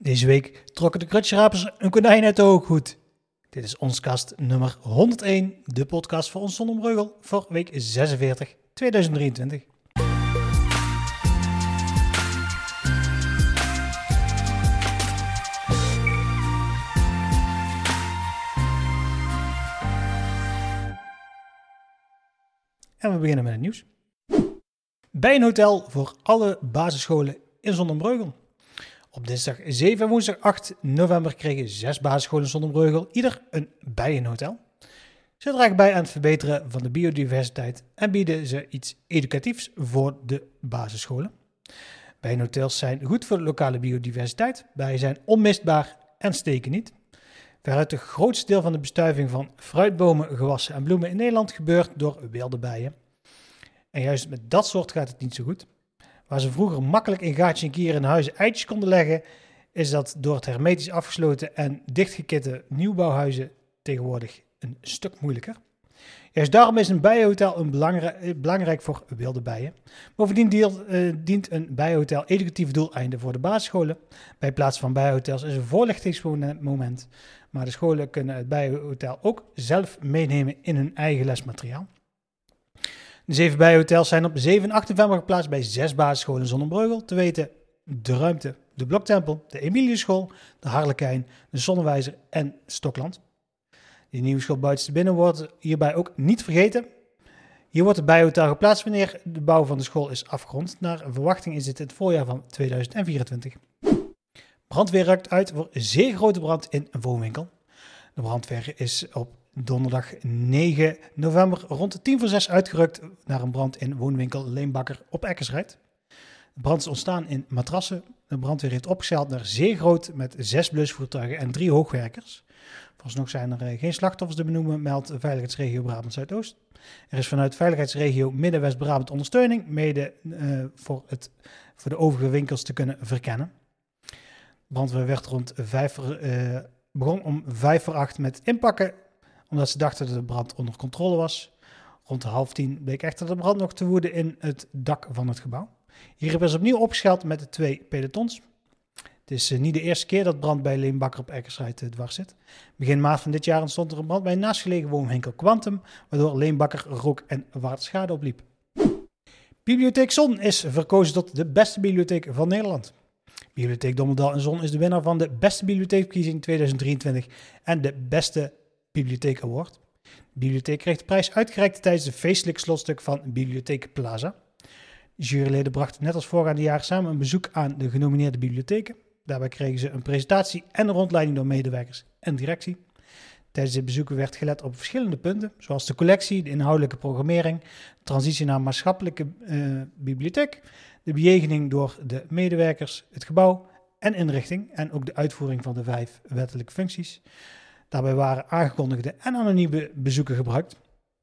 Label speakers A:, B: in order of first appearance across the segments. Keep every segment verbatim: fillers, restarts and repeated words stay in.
A: Deze week trokken de krutschrapers een konijn uit de hooghoed. Dit is ons kast nummer honderdéén, de podcast voor ons zonder Breugel voor week zesenveertig, tweeduizend drieëntwintig. En we beginnen met het nieuws. Bij een hotel voor alle basisscholen in Zonnebreugel. Op dinsdag zeven en woensdag acht november kregen zes basisscholen in Zonnebreugel ieder een bijenhotel. Ze dragen bij aan het verbeteren van de biodiversiteit en bieden ze iets educatiefs voor de basisscholen. Bijenhotels zijn goed voor de lokale biodiversiteit, bijen zijn onmistbaar en steken niet. Veruit het grootste deel van de bestuiving van fruitbomen, gewassen en bloemen in Nederland gebeurt door wilde bijen. En juist met dat soort gaat het niet zo goed. Waar ze vroeger makkelijk in gaatjes en kieren in huizen eitjes konden leggen, is dat door het hermetisch afgesloten en dichtgekitte nieuwbouwhuizen tegenwoordig een stuk moeilijker. Juist daarom is een bijenhotel een belangrijk, belangrijk voor wilde bijen. Bovendien dient, uh, dient een bijenhotel educatief doeleinden voor de basisscholen. Bij plaats van bijenhotels is een voorlichtingsmoment, maar de scholen kunnen het bijenhotel ook zelf meenemen in hun eigen lesmateriaal. De zeven bijenhotels zijn op zeven en acht november geplaatst bij zes basisscholen in Zonnebreugel, te weten De Ruimte, de Bloktempel, de Emiliuschool, de Harlekijn, de Zonnewijzer en Stokland. De nieuwe school buitenste binnen wordt hierbij ook niet vergeten. Hier wordt het bijenhotel geplaatst wanneer de bouw van de school is afgerond. Naar verwachting is dit het voorjaar van tweeduizend vierentwintig. Brandweer rukt uit voor een zeer grote brand in een woonwinkel. De brandweer is op donderdag negen november rond tien voor zes uitgerukt naar een brand in woonwinkel Leenbakker op Eckersrijd. De brand is ontstaan in matrassen. De brandweer heeft opgeschaald naar zeer groot met zes blusvoertuigen en drie hoogwerkers. Vooralsnog zijn er geen slachtoffers te benoemen, meldt Veiligheidsregio Brabant Zuidoost. Er is vanuit Veiligheidsregio Midden-West-Brabant ondersteuning, mede uh, voor, het, voor de overige winkels te kunnen verkennen. De brandweer werd rond vijf, uh, begon om vijf voor acht met inpakken, omdat ze dachten dat de brand onder controle was. Rond half tien bleek echter de brand nog te woeden in het dak van het gebouw. Hierop is opnieuw opgeschaald met de twee pelotons. Het is niet de eerste keer dat brand bij Leenbakker op Eckersrijd dwars zit. Begin maart van dit jaar ontstond er een brand bij een naastgelegen woonwinkel Quantum, waardoor Leenbakker rook en waterschade opliep. Bibliotheek Zon is verkozen tot de beste bibliotheek van Nederland. Bibliotheek Dommerdal en Zon is de winnaar van de beste bibliotheekverkiezing tweeduizend drieëntwintig en de beste bibliotheek award. De bibliotheek kreeg de prijs uitgereikt tijdens het feestelijk slotstuk van Bibliotheek Plaza. De juryleden brachten net als voorgaande jaar samen een bezoek aan de genomineerde bibliotheken. Daarbij kregen ze een presentatie en een rondleiding door medewerkers en directie. Tijdens dit bezoek werd gelet op verschillende punten, zoals de collectie, de inhoudelijke programmering, de transitie naar een maatschappelijke uh, bibliotheek, de bejegening door de medewerkers, het gebouw en inrichting en ook de uitvoering van de vijf wettelijke functies. Daarbij waren aangekondigde en anonieme bezoeken gebruikt.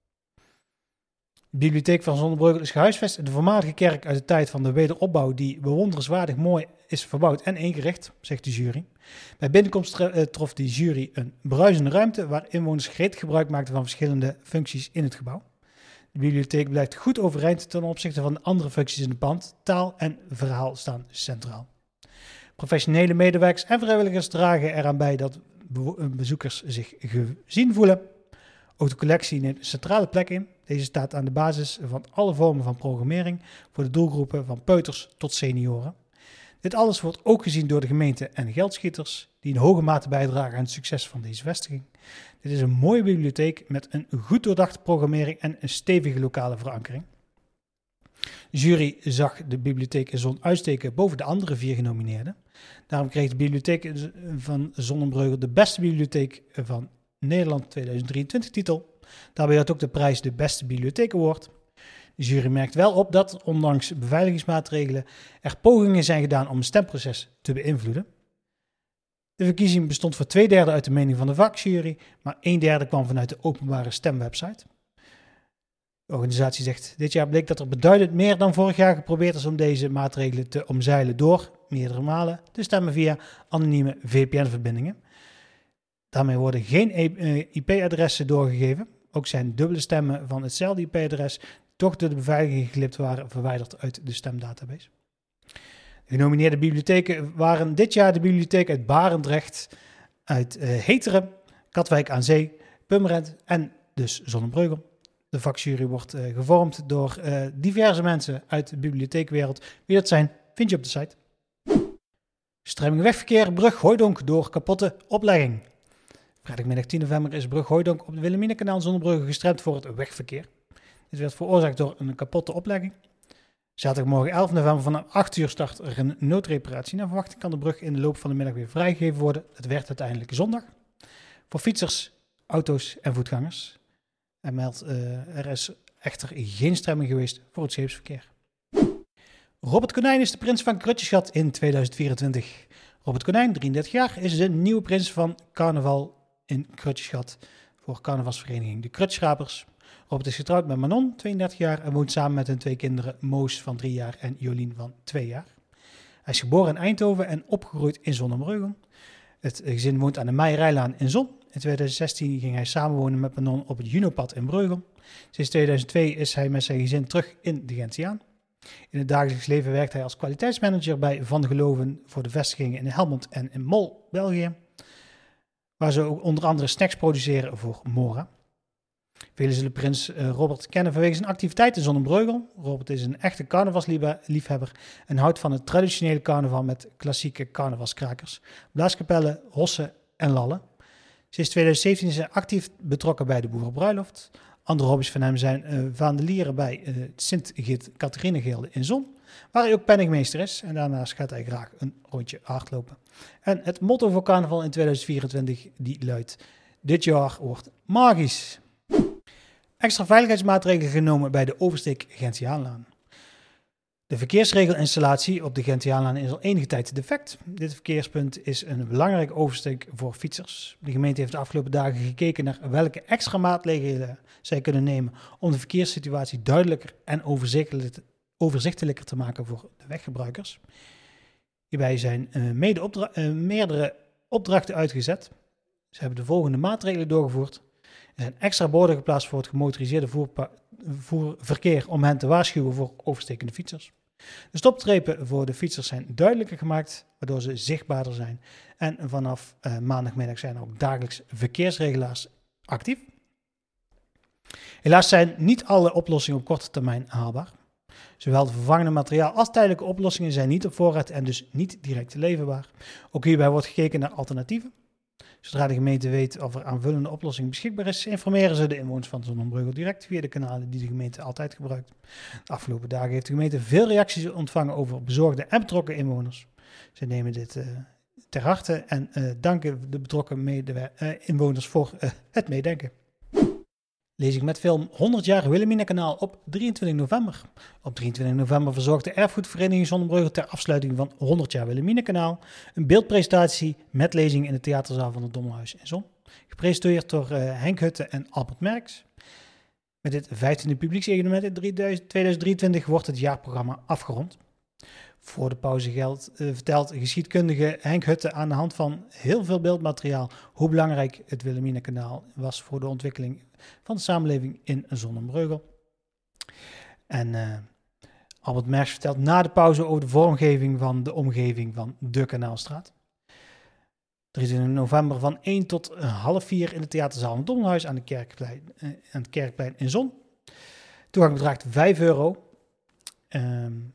A: De bibliotheek van Zonnebreugel is gehuisvest in de voormalige kerk uit de tijd van de wederopbouw die bewonderenswaardig mooi is verbouwd en ingericht, zegt de jury. Bij binnenkomst trof de jury een bruisende ruimte waar inwoners gretig gebruik maakten van verschillende functies in het gebouw. De bibliotheek blijft goed overeind ten opzichte van de andere functies in het pand. Taal en verhaal staan centraal. Professionele medewerkers en vrijwilligers dragen eraan bij dat bezoekers zich gezien voelen. Ook de collectie neemt een centrale plek in. Deze staat aan de basis van alle vormen van programmering voor de doelgroepen van peuters tot senioren. Dit alles wordt ook gezien door de gemeente en geldschieters die in hoge mate bijdragen aan het succes van deze vestiging. Dit is een mooie bibliotheek met een goed doordachte programmering en een stevige lokale verankering. De jury zag de bibliotheek in Zon uitsteken boven de andere vier genomineerden. Daarom kreeg de bibliotheek van Zonnebreugel de beste bibliotheek van Nederland tweeduizend drieëntwintig titel. Daarbij had ook de prijs de beste bibliotheek award. De jury merkt wel op dat, ondanks beveiligingsmaatregelen, er pogingen zijn gedaan om het stemproces te beïnvloeden. De verkiezing bestond voor twee derde uit de mening van de vakjury, maar een derde kwam vanuit de openbare stemwebsite. De organisatie zegt, dit jaar bleek dat er beduidend meer dan vorig jaar geprobeerd is om deze maatregelen te omzeilen door, meerdere malen, te stemmen via anonieme V P N-verbindingen. Daarmee worden geen I P-adressen doorgegeven. Ook zijn dubbele stemmen van hetzelfde I P-adres toch door de beveiliging geglipt waren verwijderd uit de stemdatabase. Genomineerde bibliotheken waren dit jaar de bibliotheek uit Barendrecht, uit uh, Heteren, Katwijk aan Zee, Purmerend en dus Zonnebreugel. De vakjury wordt uh, gevormd door uh, diverse mensen uit de bibliotheekwereld. Wie dat zijn, vind je op de site. Stremming wegverkeer, brug Hooijdonk door kapotte oplegging. Vrijdagmiddag tien november is brug Hooijdonk op het Wilhelminakanaal Zonnebrugge gestremd voor het wegverkeer. Dit werd veroorzaakt door een kapotte oplegging. Zaterdagmorgen elf november vanaf acht uur start er een noodreparatie. Naar verwachting kan de brug in de loop van de middag weer vrijgegeven worden. Het werd uiteindelijk zondag. Voor fietsers, auto's en voetgangers. En meldt, uh, er is echter geen stremming geweest voor het scheepsverkeer. Robert Konijn is de prins van Krutjesgat in tweeduizend vierentwintig. Robert Konijn, drieëndertig jaar, is de nieuwe prins van carnaval in Krutjesgat voor carnavalsvereniging De Krutschrapers. Robert is getrouwd met Manon, tweeëndertig jaar, en woont samen met hun twee kinderen Moos van drie jaar en Jolien van twee jaar. Hij is geboren in Eindhoven en opgegroeid in Zonnebreugel. Het gezin woont aan de Meijerijlaan in Zon. In tweeduizend zestien ging hij samenwonen met Manon op het Junopad in Breugel. Sinds tweeduizend twee is hij met zijn gezin terug in de Gentiaan. In het dagelijks leven werkt hij als kwaliteitsmanager bij Van de Geloven voor de vestigingen in Helmond en in Mol, België. Waar ze ook onder andere snacks produceren voor Mora. Velen zullen prins Robert kennen vanwege zijn activiteit in Zonnebreugel. Robert is een echte carnavalsliefhebber en houdt van het traditionele carnaval met klassieke carnavalskrakers, blaaskapellen, hossen en lallen. Sinds tweeduizend zeventien is hij actief betrokken bij de Boerenbruiloft. Andere hobby's van hem zijn uh, vandelieren bij uh, Sint-Git-Catharinegilde in Zon, waar hij ook penningmeester is. En daarnaast gaat hij graag een rondje hardlopen. En het motto voor carnaval in tweeduizend vierentwintig die luidt: dit jaar wordt magisch. Extra veiligheidsmaatregelen genomen bij de oversteek Gentiaanlaan. De verkeersregelinstallatie op de Gentiaanlaan is al enige tijd defect. Dit verkeerspunt is een belangrijke oversteek voor fietsers. De gemeente heeft de afgelopen dagen gekeken naar welke extra maatregelen zij kunnen nemen om de verkeerssituatie duidelijker en overzichtelijker te maken voor de weggebruikers. Hierbij zijn uh, mede opdra- uh, meerdere opdrachten uitgezet. Ze hebben de volgende maatregelen doorgevoerd. Er zijn extra borden geplaatst voor het gemotoriseerde voerpa- voer- verkeer om hen te waarschuwen voor overstekende fietsers. De stopstrepen voor de fietsers zijn duidelijker gemaakt, waardoor ze zichtbaarder zijn. En vanaf uh, maandagmiddag zijn er ook dagelijks verkeersregelaars actief. Helaas zijn niet alle oplossingen op korte termijn haalbaar. Zowel de vervangende materiaal als tijdelijke oplossingen zijn niet op voorraad en dus niet direct leverbaar. Ook hierbij wordt gekeken naar alternatieven. Zodra de gemeente weet of er aanvullende oplossing beschikbaar is, informeren ze de inwoners van Zonnebreugel direct via de kanalen die de gemeente altijd gebruikt. De afgelopen dagen heeft de gemeente veel reacties ontvangen over bezorgde en betrokken inwoners. Ze nemen dit uh, ter harte en uh, danken de betrokken mede- uh, inwoners voor uh, het meedenken. Lezing met film honderd jaar Wilhelminakanaal op drieëntwintig november. Op drieëntwintig november verzorgt de Erfgoedvereniging Zonnebreugel ter afsluiting van honderd jaar Wilhelminakanaal een beeldpresentatie met lezing in de theaterzaal van het Dommelhuis in Zon. Gepresenteerd door uh, Henk Hutte en Albert Merks. Met dit vijftiende publieksevenement in tweeduizend drieëntwintig wordt het jaarprogramma afgerond. Voor de pauze geldt, uh, vertelt geschiedkundige Henk Hutte aan de hand van heel veel beeldmateriaal hoe belangrijk het Wilhelminakanaal was voor de ontwikkeling van de samenleving in Zonnebreugel. En uh, Albert Merks vertelt na de pauze over de vormgeving van de omgeving van de Kanaalstraat. drieëntwintig november van één tot half vier in de theaterzaal van het Dommelhuis aan, de Kerkplein, uh, aan het Kerkplein in Zon. Toegang bedraagt vijf euro. Um,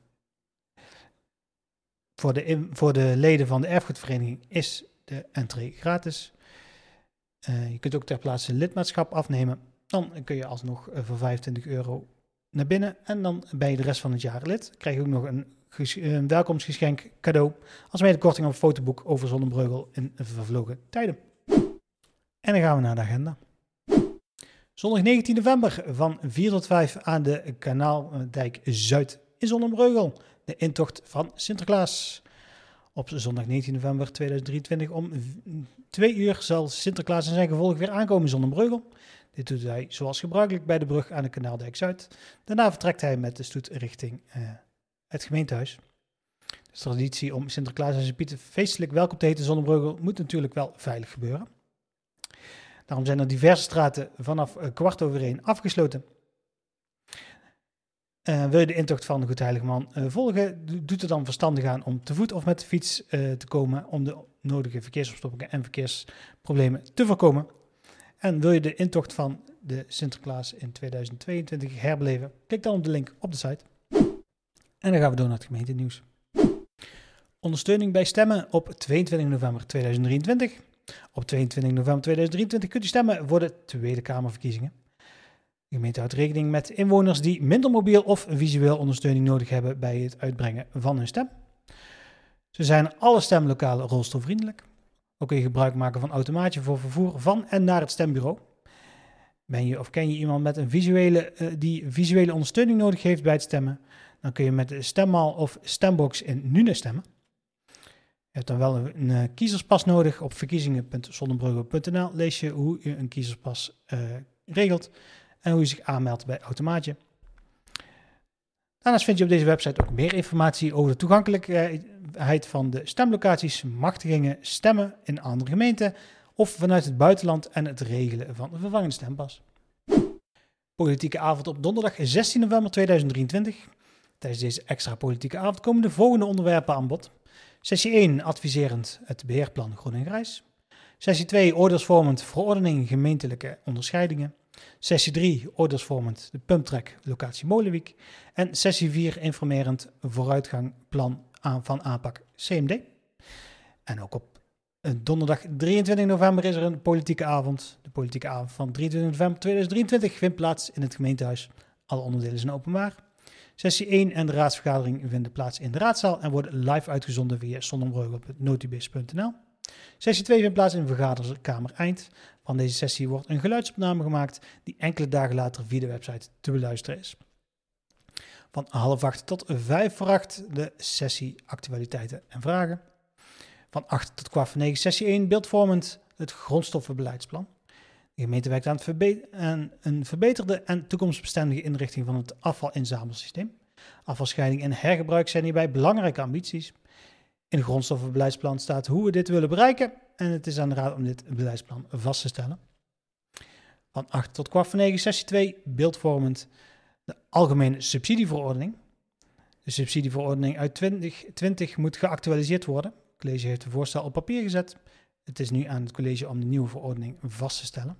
A: voor, de in, voor de leden van de erfgoedvereniging is de entree gratis. Uh, je kunt ook ter plaatse lidmaatschap afnemen. Dan kun je alsnog uh, voor vijfentwintig euro naar binnen. En dan ben je de rest van het jaar lid. Krijg je ook nog een, ges- een welkomstgeschenk cadeau. Als mede korting op een fotoboek over Zonnebreugel in vervlogen tijden. En dan gaan we naar de agenda. Zondag negentien november van vier tot vijf aan de Kanaaldijk Zuid in Zonnebreugel. De intocht van Sinterklaas. Op zondag negentien november tweeduizend drieëntwintig om twee uur zal Sinterklaas en zijn gevolg weer aankomen in Zonnebreugel. Dit doet hij zoals gebruikelijk bij de brug aan de Kanaaldijk Zuid. Daarna vertrekt hij met de stoet richting uh, het gemeentehuis. De traditie om Sinterklaas en zijn Pieten feestelijk welkom te heten in Zonnebreugel moet natuurlijk wel veilig gebeuren. Daarom zijn er diverse straten vanaf uh, kwart over één afgesloten. Uh, wil je de intocht van de Goed Heilige Man uh, volgen, doet het dan verstandig aan om te voet of met de fiets uh, te komen om de nodige verkeersopstoppingen en verkeersproblemen te voorkomen. En wil je de intocht van de Sinterklaas in tweeduizend tweeëntwintig herbeleven, klik dan op de link op de site. En dan gaan we door naar het gemeentenieuws. Ondersteuning bij stemmen op tweeëntwintig november tweeduizend drieëntwintig. Op tweeëntwintig november tweeduizend drieëntwintig kunt u stemmen voor de Tweede Kamerverkiezingen. De gemeente houdt rekening met inwoners die minder mobiel of visueel ondersteuning nodig hebben bij het uitbrengen van hun stem. Ze zijn alle stemlokalen rolstoelvriendelijk. Ook kun je gebruik maken van automaatje voor vervoer van en naar het stembureau. Ben je of ken je iemand met een visuele, uh, die visuele ondersteuning nodig heeft bij het stemmen, dan kun je met de stemmaal of stembox in Nune stemmen. Je hebt dan wel een, een kiezerspas nodig. Op verkiezingen punt zonnebreugel punt n l lees je hoe je een kiezerspas uh, regelt en hoe je zich aanmeldt bij automaatje. Daarnaast vind je op deze website ook meer informatie over de toegankelijkheid van de stemlocaties, machtigingen, stemmen in andere gemeenten of vanuit het buitenland en het regelen van een vervangende stempas. Politieke avond op donderdag zestien november tweeduizend drieëntwintig. Tijdens deze extra politieke avond komen de volgende onderwerpen aan bod. Sessie één, adviserend het beheerplan Groen en Grijs. Sessie twee, oordeelsvormend verordening gemeentelijke onderscheidingen. Sessie drie, oordeelsvormend de pumptrack locatie Molenwijk. En sessie vier, informerend vooruitgangplan aan, van aanpak C M D. En ook op donderdag drieëntwintig november is er een politieke avond. De politieke avond van drieëntwintig november tweeduizend drieëntwintig vindt plaats in het gemeentehuis. Alle onderdelen zijn openbaar. Sessie één en de raadsvergadering vinden plaats in de raadzaal en worden live uitgezonden via zonnebreugel punt notibis punt n l. Sessie twee vindt plaats in de vergaderkamer Eind. Van deze sessie wordt een geluidsopname gemaakt die enkele dagen later via de website te beluisteren is. Van half acht tot vijf voor acht de sessie actualiteiten en vragen. Van acht tot kwart voor negen sessie één beeldvormend het grondstoffenbeleidsplan. De gemeente werkt aan, het verbe- aan een verbeterde en toekomstbestendige inrichting van het afvalinzamelsysteem. Afvalscheiding en hergebruik zijn hierbij belangrijke ambities. In het grondstoffenbeleidsplan staat hoe we dit willen bereiken en het is aan de raad om dit beleidsplan vast te stellen. Van acht tot kwart voor negen sessie twee beeldvormend de algemene subsidieverordening. De subsidieverordening uit twintig twintig moet geactualiseerd worden. Het college heeft het voorstel op papier gezet. Het is nu aan het college om de nieuwe verordening vast te stellen.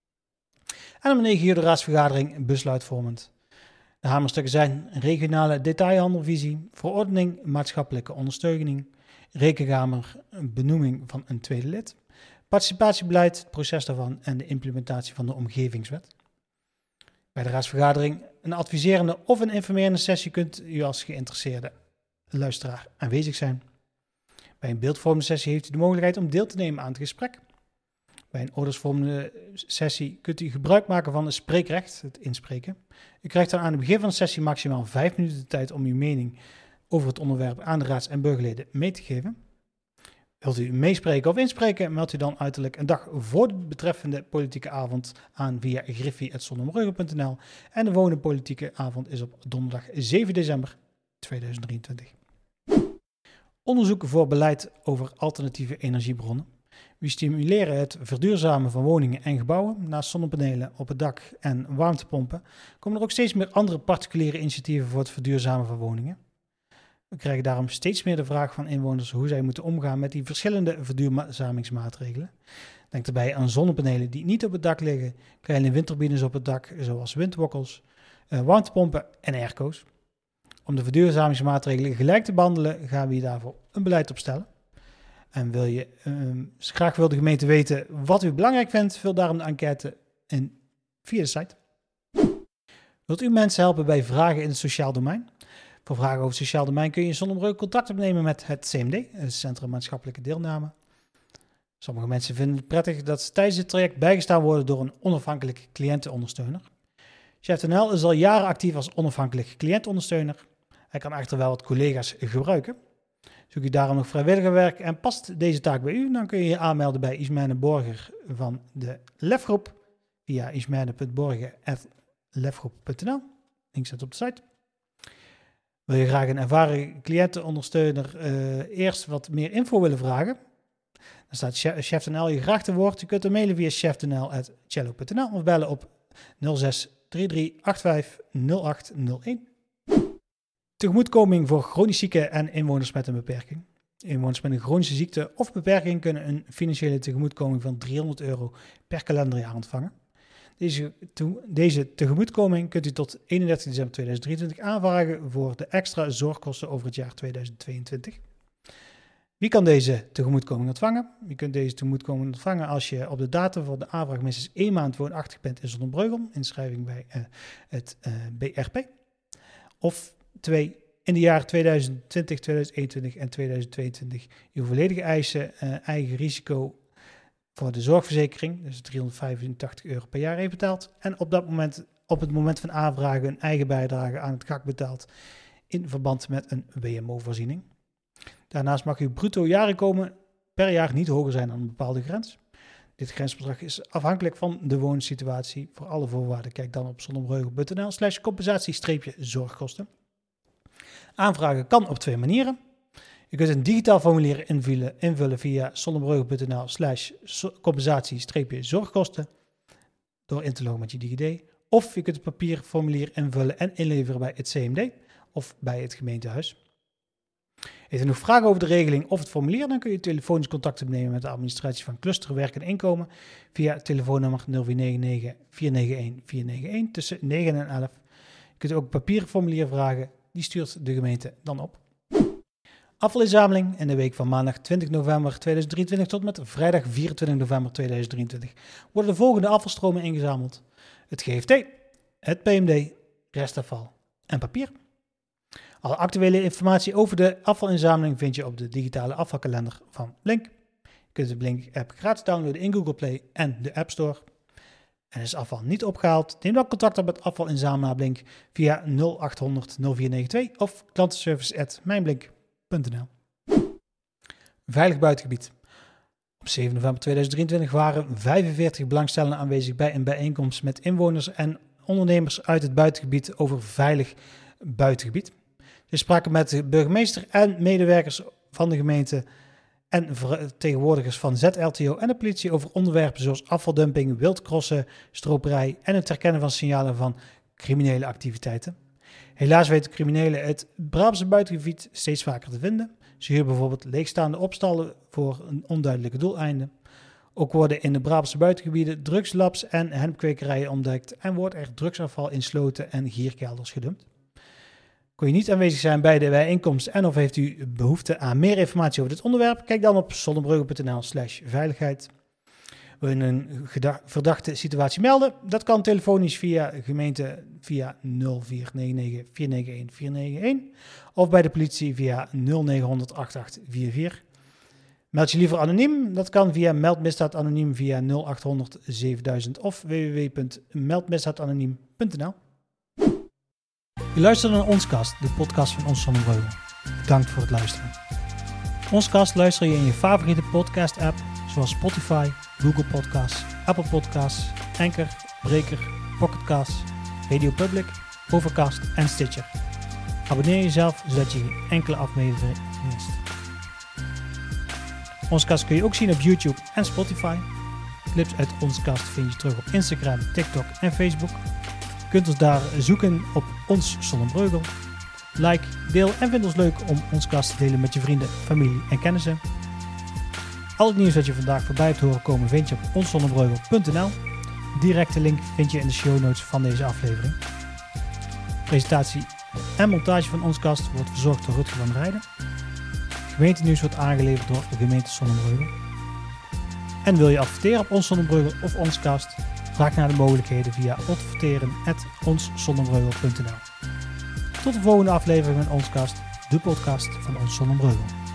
A: En om negen uur de raadsvergadering besluitvormend. De hamerstukken zijn regionale detailhandelvisie, verordening maatschappelijke ondersteuning, rekenkamer, benoeming van een tweede lid, participatiebeleid, het proces daarvan en de implementatie van de omgevingswet. Bij de raadsvergadering een adviserende of een informerende sessie kunt u als geïnteresseerde luisteraar aanwezig zijn. Bij een beeldvormende sessie heeft u de mogelijkheid om deel te nemen aan het gesprek. Bij een oordeelsvormende sessie kunt u gebruik maken van het spreekrecht, het inspreken. U krijgt dan aan het begin van de sessie maximaal vijf minuten de tijd om uw mening over het onderwerp aan de raads- en burgerleden mee te geven. Wilt u meespreken of inspreken, meldt u dan uiterlijk een dag voor de betreffende politieke avond aan via griffie punt zonnebreugel punt n l en de volgende politieke avond is op donderdag zeven december tweeduizend drieëntwintig. Onderzoek voor beleid over alternatieve energiebronnen. We stimuleren het verduurzamen van woningen en gebouwen. Naast zonnepanelen op het dak en warmtepompen komen er ook steeds meer andere particuliere initiatieven voor het verduurzamen van woningen. We krijgen daarom steeds meer de vraag van inwoners hoe zij moeten omgaan met die verschillende verduurzamingsmaatregelen. Denk daarbij aan zonnepanelen die niet op het dak liggen, kleine windturbines op het dak zoals windwokkels, uh, warmtepompen en airco's. Om de verduurzamingsmaatregelen gelijk te behandelen gaan we hier daarvoor een beleid opstellen. En wil je, um, graag wil de gemeente weten wat u belangrijk vindt, vul daarom de enquête in via de site. Wilt u mensen helpen bij vragen in het sociaal domein? Voor vragen over het sociaal domein kun je in Zonnebreugel contact opnemen met het C M D, het Centrum Maatschappelijke Deelname. Sommige mensen vinden het prettig dat ze tijdens dit traject bijgestaan worden door een onafhankelijk cliëntenondersteuner. Chef N L is al jaren actief als onafhankelijk cliëntondersteuner. Hij kan echter wel wat collega's gebruiken. Zoek u daarom nog vrijwilligerwerk en past deze taak bij u, dan kun je je aanmelden bij Ismene Borger van de Lefgroep via ismene punt borger apenstaartje lefgroep punt n l. Link staat op de site. Wil je graag een ervaren cliëntenondersteuner uh, eerst wat meer info willen vragen? Dan staat Chef N L je graag te woord. Je kunt hem mailen via chef n l apenstaartje cello punt n l of bellen op nul zes drie drie acht vijf nul acht nul een. Tegemoetkoming voor chronisch zieken en inwoners met een beperking. Inwoners met een chronische ziekte of beperking kunnen een financiële tegemoetkoming van driehonderd euro per kalenderjaar ontvangen. Deze, to, deze tegemoetkoming kunt u tot eenendertig december tweeduizend drieëntwintig aanvragen voor de extra zorgkosten over het jaar tweeduizend tweeëntwintig. Wie kan deze tegemoetkoming ontvangen? Je kunt deze tegemoetkoming ontvangen als je op de datum van de aanvraag minstens één maand woonachtig bent in Zonnebreugel, inschrijving bij uh, het uh, B R P. Of twee, in de jaren tweeduizend twintig, tweeduizend eenentwintig en tweeduizend tweeëntwintig uw volledige eisen, uh, eigen risico voor de zorgverzekering, dus driehonderdvijfentachtig euro per jaar heeft betaald. En op dat moment, op het moment van aanvragen, een eigen bijdrage aan het G A C betaald in verband met een W M O-voorziening. Daarnaast mag uw bruto jaarinkomen per jaar niet hoger zijn dan een bepaalde grens. Dit grensbedrag is afhankelijk van de woonsituatie. Voor alle voorwaarden kijk dan op zonnebreugel.nl slash compensatie-zorgkosten. Aanvragen kan op twee manieren. Je kunt een digitaal formulier invullen, invullen via zonnebreugel.nl slash compensatie-zorgkosten door in te loggen met je DigiD. Of je kunt het papierformulier invullen en inleveren bij het C M D of bij het gemeentehuis. Heeft u nog vragen over de regeling of het formulier, dan kun je telefonisch contact opnemen met de administratie van Cluster Werk en Inkomen via het telefoonnummer nul vier negen negen, vier negen een, vier negen een tussen negen en elf. Je kunt ook een papierformulier vragen, die stuurt de gemeente dan op. Afvalinzameling in de week van maandag twintig november tweeduizend drieëntwintig tot met vrijdag vierentwintig november tweeduizend drieëntwintig worden de volgende afvalstromen ingezameld: het G F T, het P M D, restafval en papier. Alle actuele informatie over de afvalinzameling vind je op de digitale afvalkalender van Blink. Je kunt de Blink-app gratis downloaden in Google Play en de App Store. En is afval niet opgehaald, neem dan contact op met afvalinzamelaar Blink via nul acht honderd, nul vier negen twee of klantenservice at mijnblink punt n l. Veilig buitengebied. Op zeven november tweeduizend drieëntwintig waren vijfenveertig belangstellenden aanwezig bij een bijeenkomst met inwoners en ondernemers uit het buitengebied over veilig buitengebied. Ze spraken met de burgemeester en medewerkers van de gemeente en vertegenwoordigers van Z L T O en de politie over onderwerpen zoals afvaldumping, wildcrossen, stroperij en het herkennen van signalen van criminele activiteiten. Helaas weten criminelen het Brabantse buitengebied steeds vaker te vinden. Ze huren bijvoorbeeld leegstaande opstallen voor een onduidelijke doeleinden. Ook worden in de Brabantse buitengebieden drugslabs en hennepkwekerijen ontdekt en wordt er drugsafval in sloten en gierkelders gedumpt. Kon je niet aanwezig zijn bij de bijeenkomst en of heeft u behoefte aan meer informatie over dit onderwerp? Kijk dan op zonnebreugel.nl slash veiligheid. Wil je een verdachte situatie melden? Dat kan telefonisch via gemeente via nul vier negen negen, vier negen een, vier negen een of bij de politie via nul negen honderd, acht acht vier vier. Meld je liever anoniem? Dat kan via meldmisdaad anoniem via nul acht honderd, zevenduizend of w w w punt meldmisdaadanoniem punt n l. Je luistert naar Onscast, de podcast van Ons Zonnebreugel. Bedankt voor het luisteren. Onscast luister je in je favoriete podcast-app, zoals Spotify, Google Podcasts, Apple Podcasts, Anchor, Breaker, Pocket Casts, Radio Public, Overcast en Stitcher. Abonneer jezelf, zodat je geen enkele aflevering mist. Onscast kun je ook zien op YouTube en Spotify. Clips uit Onscast vind je terug op Instagram, TikTok en Facebook. Je kunt ons daar zoeken op Ons Zonnebreugel. Like, deel en vind ons leuk om Onscast te delen met je vrienden, familie en kennissen. Al het nieuws dat je vandaag voorbij hebt horen komen vind je op ons zonnebreugel punt n l. Directe link vind je in de show notes van deze aflevering. Presentatie en montage van Onscast wordt verzorgd door Rutger van Rijden. Gemeentenieuws wordt aangeleverd door de gemeente Zonnebreugel. En wil je adverteren op Ons Zonnebreugel of Onscast? Vraag naar de mogelijkheden via adverteren at ons zonnebreugel punt n l. Tot de volgende aflevering van Onscast, de podcast van Ons Zonnebreugel.